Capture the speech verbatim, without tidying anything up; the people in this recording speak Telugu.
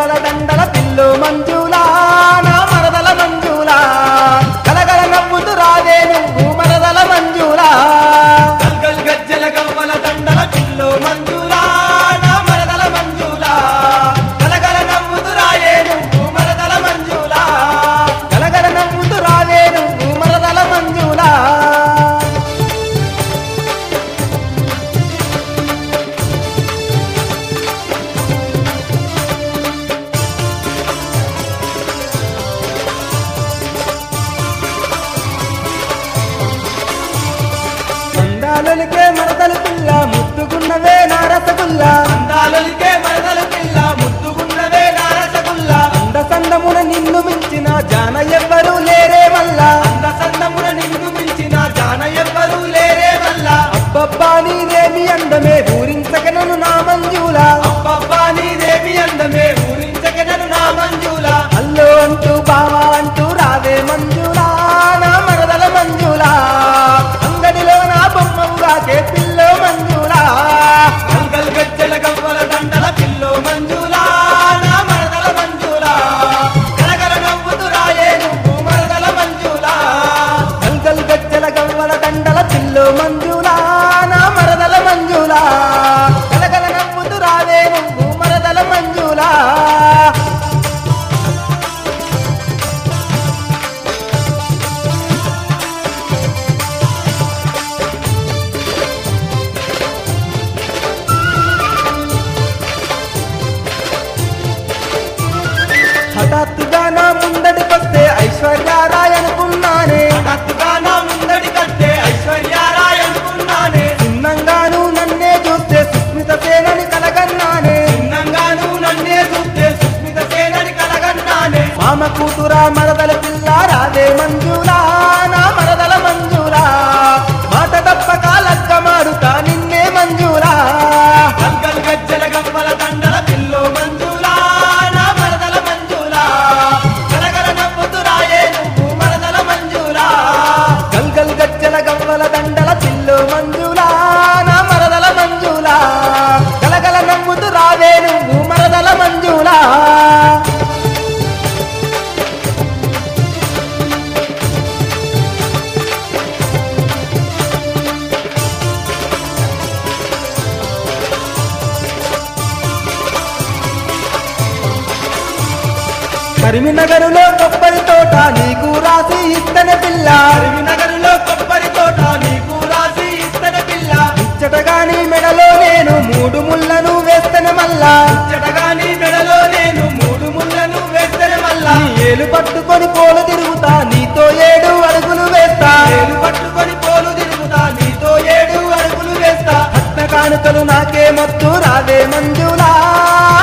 గవ్వల దండల పిల్లు మంజులా నా మరదల మంజులా కలగల నవ్వుతూ రాదే నువ్వు మరదల మంజులా గల్గల్ గజ్జల గవ్వల దండల పిల్లు మంజులా నా మరదల మంజులా కలగల నవ్వుతూ రాదే నువ్వు మరదల మంజులా కలగల నవ్వుతూ రాదే నువ్వు మరదల మంజులా అందాలొలికే మరదలు పిల్ల ముద్దుగున్నవే నా రసగుల్లా అందాలొలికే మరదలు పిల్ల ముద్దుగున్నవే నా రసగుల్లా అంద సందమున నిన్ను మించిన జాన ఎవ్వరూ లేరే మల్లా అంద సందమున నిన్ను మించిన జాన ఎవ్వరూ లేరే మల్లా అబ్బబ్బా నీదేమి అందమే ఊరించగనను నా మంజులా అబ్బబ్బా నీదేమి అందమే ఊరించగనను నా మంజులా అల్లో అంటూ బావా అంటూ రావే మంజులా నా మరదల మంజులా అంగడిలో నా బొమ్మవుగాకే పిల్లో మంజులా గల్గల్ గజ్జల గవ్వల దండల పిల్లో మంజులా నా మరదల మంజులా కలగల నవ్వుతూ రాయే నువ్వు మరదల మంజులా గల్గల్ గజ్జల గవ్వల దండల పిల్లో మంజులా నా మరదల మంజులా కలగల నవ్వుతూ రావే నువ్వు మరదల మంజులా హఠాత్తుగా నా ముందడికొస్తే ఐశ్వర్యారాయ్ అనుకున్నానే హఠాత్తుగా నా ముందడికొస్తే ఐశ్వర్యారాయ్ అనుకున్నానే చిన్నంగాను నన్నే చూస్తే సుస్మిత సేనని కలగన్నానే చిన్నంగాను నన్నే చూస్తే సుస్మిత సేనని కలగన్నానే మామ కూతురా మరదల పిల్ల రాదే మంజులా నా మరదల మంజులా మాట తప్పక లక్క మారుతా నిన్నే మంజులా గల్గల్ గజ్జల గవ్వల దండల పిల్లో మంజులా నా మరదల మంజులా కలగల నవ్వుతూ రాయే నువ్వు మరదల మంజులా గల్గల్ గజ్జల గవ్వల దండల పిల్లో మంజులా నా మరదల మంజులా కలగల నవ్వుతూ రావే నువ్వు మరదల మంజులా కరీంనగరులో కొబ్బరి తోట నీకు రాసి ఇస్తనే పిల్ల కరీంనగరులో కొబ్బరి తోట నీకు రాసి ఇస్తనే పిల్ల ఇచ్చటగాని మెడలో నేను మూడు ముళ్ళను వేస్తనే మల్లా ఇచ్చటగాని మెడలో నేను మూడు ముళ్ళను వేస్తనే మల్లా ఏలు పట్టుకొని పోలు తిరుగుతా నీతో ఏడు అడుగులు వేస్తా ఏలు పట్టుకొని పోలు తిరుగుతా నీతో ఏడు అడుగులు వేస్తా హత్న కానుకలు నాకే మత్తు రావే మంజులా